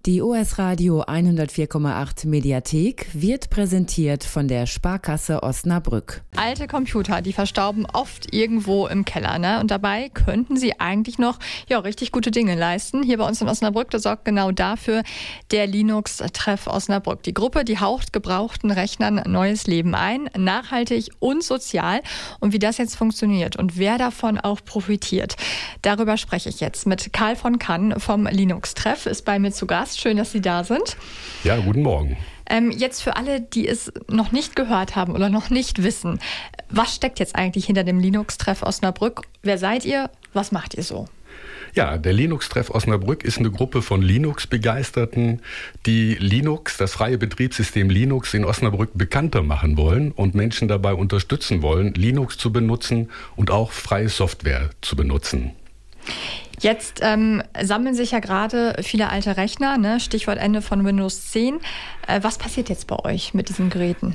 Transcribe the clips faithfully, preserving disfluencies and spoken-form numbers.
Die O S Radio hundertvier Komma acht Mediathek wird präsentiert von der Sparkasse Osnabrück. Alte Computer, die verstauben oft irgendwo im Keller, ne? Und dabei könnten sie eigentlich noch ja, richtig gute Dinge leisten. Hier bei uns in Osnabrück, das sorgt genau dafür der Linux-Treff Osnabrück. Die Gruppe, die haucht gebrauchten Rechnern neues Leben ein, nachhaltig und sozial. Und wie das jetzt funktioniert und wer davon auch profitiert, darüber spreche ich jetzt mit Karl von Kann vom Linux-Treff, ist bei mir zu Gast. Schön, dass Sie da sind. Ja, guten Morgen. Ähm, jetzt für alle, die es noch nicht gehört haben oder noch nicht wissen, was steckt jetzt eigentlich hinter dem Linux-Treff Osnabrück? Wer seid ihr? Was macht ihr so? Ja, der Linux-Treff Osnabrück ist eine Gruppe von Linux-Begeisterten, die Linux, das freie Betriebssystem Linux in Osnabrück bekannter machen wollen und Menschen dabei unterstützen wollen, Linux zu benutzen und auch freie Software zu benutzen. Jetzt ähm, sammeln sich ja gerade viele alte Rechner, ne? Stichwort Ende von Windows zehn. Äh, was passiert jetzt bei euch mit diesen Geräten?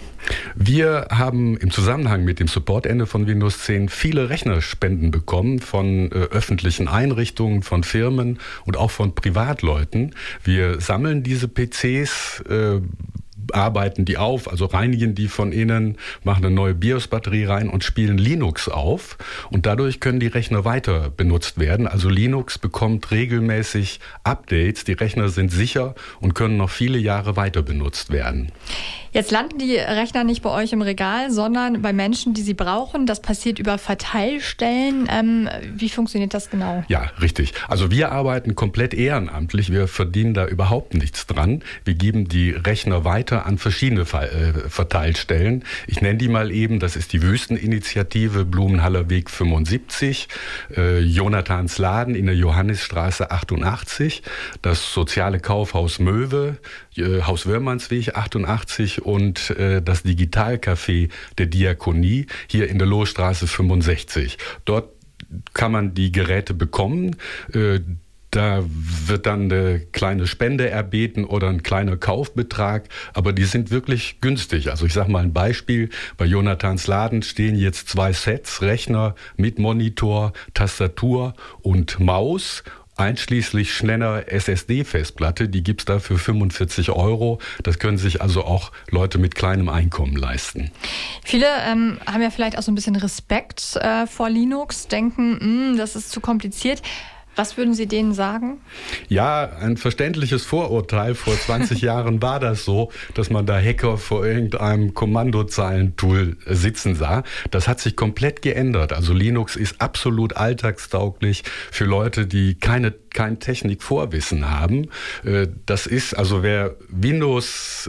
Wir haben im Zusammenhang mit dem Supportende von Windows zehn viele Rechnerspenden bekommen von äh, öffentlichen Einrichtungen, von Firmen und auch von Privatleuten. Wir sammeln diese P Cs, äh, arbeiten die auf, also reinigen die von innen, machen eine neue BIOS-Batterie rein und spielen Linux auf. Und dadurch können die Rechner weiter benutzt werden. Also Linux bekommt regelmäßig Updates. Die Rechner sind sicher und können noch viele Jahre weiter benutzt werden. Jetzt landen die Rechner nicht bei euch im Regal, sondern bei Menschen, die sie brauchen. Das passiert über Verteilstellen. Ähm, wie funktioniert das genau? Ja, richtig. Also wir arbeiten komplett ehrenamtlich. Wir verdienen da überhaupt nichts dran. Wir geben die Rechner weiter an verschiedene Verteilstellen. Ich nenne die mal eben. Das ist die Wüsteninitiative Blumenhaller Weg fünfundsiebzig, äh, Jonathans Laden in der Johannisstraße achtundachtzig, das soziale Kaufhaus Möwe, äh, Haus Wörmannsweg achtundachtzig und äh, das Digitalcafé der Diakonie hier in der Lohstraße fünfundsechzig. Dort kann man die Geräte bekommen. Äh, Da wird dann eine kleine Spende erbeten oder ein kleiner Kaufbetrag, aber die sind wirklich günstig. Also ich sage mal ein Beispiel, bei Jonathans Laden stehen jetzt zwei Sets, Rechner mit Monitor, Tastatur und Maus, einschließlich schneller S S D-Festplatte, die gibt's da für fünfundvierzig Euro. Das können sich also auch Leute mit kleinem Einkommen leisten. Viele ähm, haben ja vielleicht auch so ein bisschen Respekt äh, vor Linux, denken, mh, das ist zu kompliziert. Was würden Sie denen sagen? Ja, ein verständliches Vorurteil. Vor zwanzig Jahren war das so, dass man da Hacker vor irgendeinem Kommandozeilentool sitzen sah. Das hat sich komplett geändert. Also Linux ist absolut alltagstauglich für Leute, die keine kein Technikvorwissen haben. Das ist, also wer Windows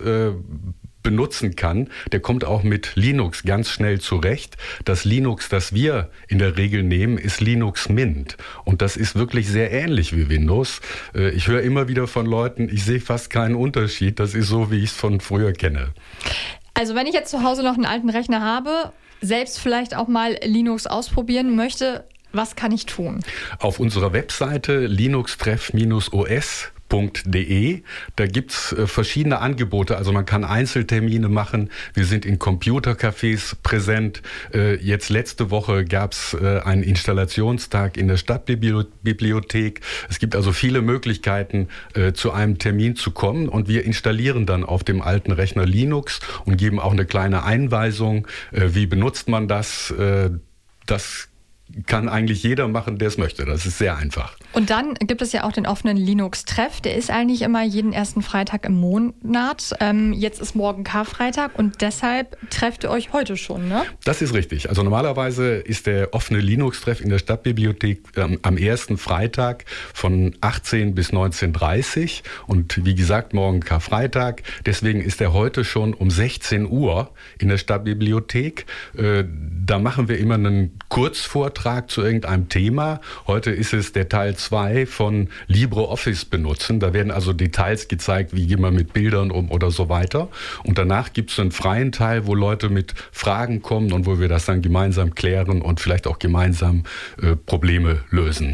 benutzen kann, der kommt auch mit Linux ganz schnell zurecht. Das Linux, das wir in der Regel nehmen, ist Linux Mint. Und das ist wirklich sehr ähnlich wie Windows. Ich höre immer wieder von Leuten, ich sehe fast keinen Unterschied. Das ist so, wie ich es von früher kenne. Also wenn ich jetzt zu Hause noch einen alten Rechner habe, selbst vielleicht auch mal Linux ausprobieren möchte, was kann ich tun? Auf unserer Webseite linuxtreff Bindestrich o s punkt de. Da gibt's äh, verschiedene Angebote. Also man kann Einzeltermine machen. Wir sind in Computercafés präsent. Äh, jetzt letzte Woche gab's äh, einen Installationstag in der Stadtbibliothek. Es gibt also viele Möglichkeiten, äh, zu einem Termin zu kommen. Und wir installieren dann auf dem alten Rechner Linux und geben auch eine kleine Einweisung. Äh, wie benutzt man das? Äh, das kann eigentlich jeder machen, der es möchte. Das ist sehr einfach. Und dann gibt es ja auch den offenen Linux-Treff. Der ist eigentlich immer jeden ersten Freitag im Monat. Ähm, jetzt ist morgen Karfreitag und deshalb trefft ihr euch heute schon, ne? Das ist richtig. Also normalerweise ist der offene Linux-Treff in der Stadtbibliothek ähm, am ersten Freitag von achtzehn bis neunzehn Uhr dreißig. Und wie gesagt, morgen Karfreitag. Deswegen ist er heute schon um sechzehn Uhr in der Stadtbibliothek. Äh, da machen wir immer einen Kurzvortrag zu irgendeinem Thema. Heute ist es der Teil zwei von LibreOffice benutzen. Da werden also Details gezeigt, wie geht man mit Bildern um oder so weiter. Und danach gibt es einen freien Teil, wo Leute mit Fragen kommen und wo wir das dann gemeinsam klären und vielleicht auch gemeinsam äh, Probleme lösen.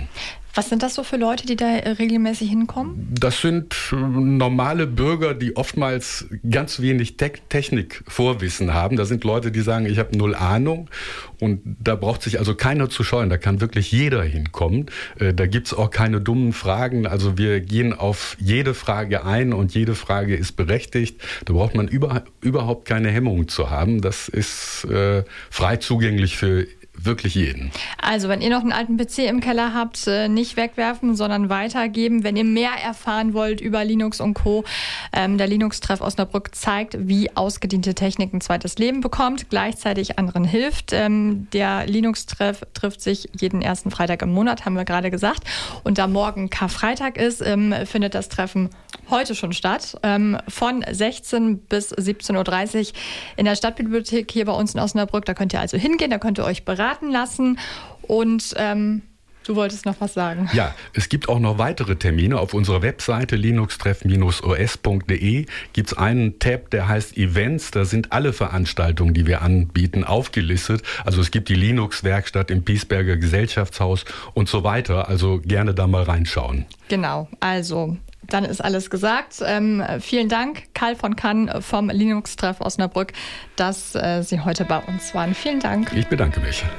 Was sind das so für Leute, die da regelmäßig hinkommen? Das sind normale Bürger, die oftmals ganz wenig Te- Technikvorwissen haben. Da sind Leute, die sagen, ich habe null Ahnung. Und da braucht sich also keiner zu scheuen. Da kann wirklich jeder hinkommen. Da gibt's auch keine dummen Fragen. Also wir gehen auf jede Frage ein und jede Frage ist berechtigt. Da braucht man über, überhaupt keine Hemmungen zu haben. Das ist äh, frei zugänglich für wirklich jeden. Also, wenn ihr noch einen alten P C im Keller habt, nicht wegwerfen, sondern weitergeben. Wenn ihr mehr erfahren wollt über Linux und Co., ähm, der Linux-Treff Osnabrück zeigt, wie ausgediente Technik ein zweites Leben bekommt, gleichzeitig anderen hilft. Ähm, der Linux-Treff trifft sich jeden ersten Freitag im Monat, haben wir gerade gesagt. Und da morgen Karfreitag ist, ähm, findet das Treffen heute schon statt. Ähm, von sechzehn bis siebzehn Uhr dreißig in der Stadtbibliothek hier bei uns in Osnabrück. Da könnt ihr also hingehen, da könnt ihr euch beraten lassen. Und ähm, du wolltest noch was sagen. Ja, es gibt auch noch weitere Termine. Auf unserer Webseite linuxtreff o s punkt d e gibt es einen Tab, der heißt Events. Da sind alle Veranstaltungen, die wir anbieten, aufgelistet. Also es gibt die Linux-Werkstatt im Piesberger Gesellschaftshaus und so weiter. Also gerne da mal reinschauen. Genau, also dann ist alles gesagt. Ähm, vielen Dank, Karl von Kann vom Linux-Treff Osnabrück, dass äh, Sie heute bei uns waren. Vielen Dank. Ich bedanke mich.